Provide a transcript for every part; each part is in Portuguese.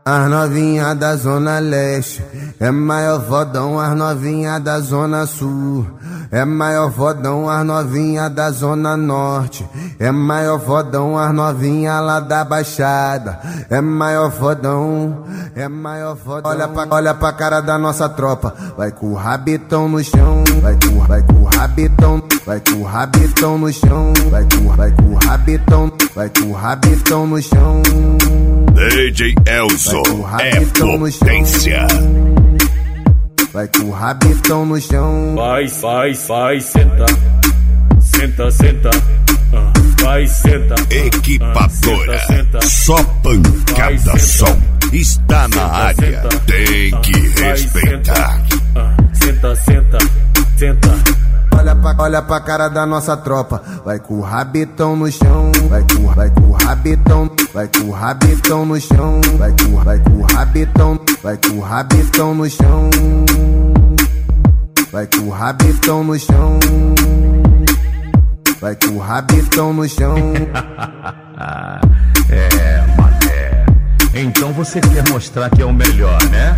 As novinha da Zona Leste é maior fodão, as novinha da Zona Sul é maior fodão, as novinha da Zona Norte é maior fodão, as novinha lá da Baixada é maior fodão, é maior fodão. Olha pra cara da nossa tropa, vai com o rabitão no chão, vai com o rabitão, vai com o rabitão no chão, vai com o rabitão, vai com o rabitão no chão. DJ Elzo é potência. Vai com o rabitão no chão. Vai, senta. Senta, senta. Vai, senta. Equipadora, senta. Só pancada som. Está na área, tem que respeitar. Senta, senta, senta. Olha pra cara da nossa tropa, vai com o rabitão no chão, vai com o rabitão, vai com o rabitão no chão, vai com o rabitão, vai com o rabitão no chão, vai com o rabitão no chão, vai com o rabitão no chão. É, mané. Então você quer mostrar que é o melhor, né?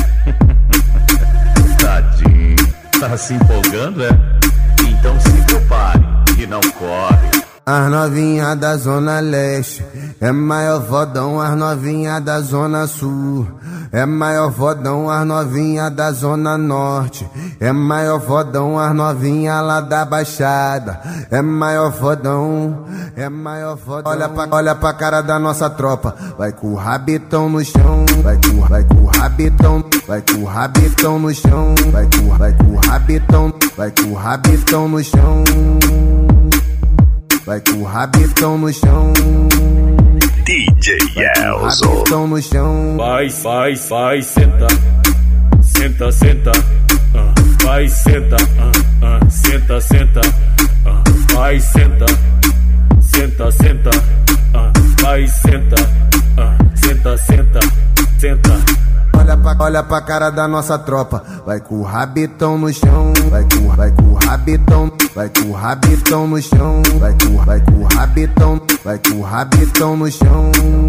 Tadinho, tá se empolgando, é? Então se prepare e não corre. As novinha da Zona Leste é maior fodão, as novinha da Zona Sul é maior fodão, as novinha da Zona Norte é maior fodão, as novinha lá da Baixada é maior fodão, é maior fodão. Olha pra cara da nossa tropa, vai com o rabitão no chão, vai com o rabitão, vai com o rabitão no chão, vai com o rabitão, vai com o rabitão no chão, vai com o rabitão no chão. DJ Elzo. Rabitão no chão. Vai, senta. Senta, senta. Vai, senta. Senta, senta. Vai, senta. Senta, senta. Vai, senta. Senta, senta. Senta. Olha pra cara da nossa tropa, vai com o rabitão no chão, vai com o rabitão, vai com o rabitão no chão, vai com o rabitão, vai com o rabitão no chão,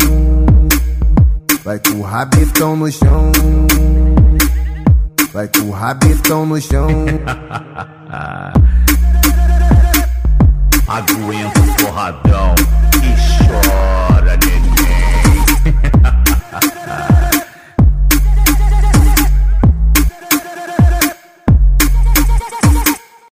vai com o rabitão no chão, vai com o rabitão no chão. Aguenta o porradão.